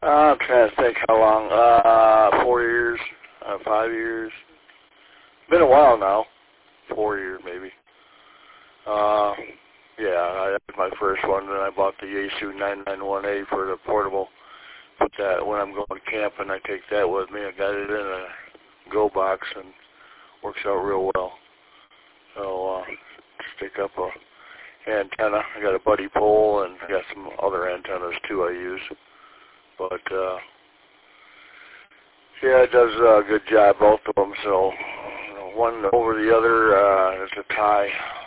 I'm trying to think how long. 4 years, 5 years. Been a while now. 4 years maybe. Yeah, that was my first one. Then I bought the Yaesu 991A for the portable. Put that when I'm going camping, I take that with me. I got it in a Go box and works out real well. So stick up a antenna. I got a buddy pole and I got some other antennas too I use. But yeah, it does a good job, both of them. So one over the other is a tie.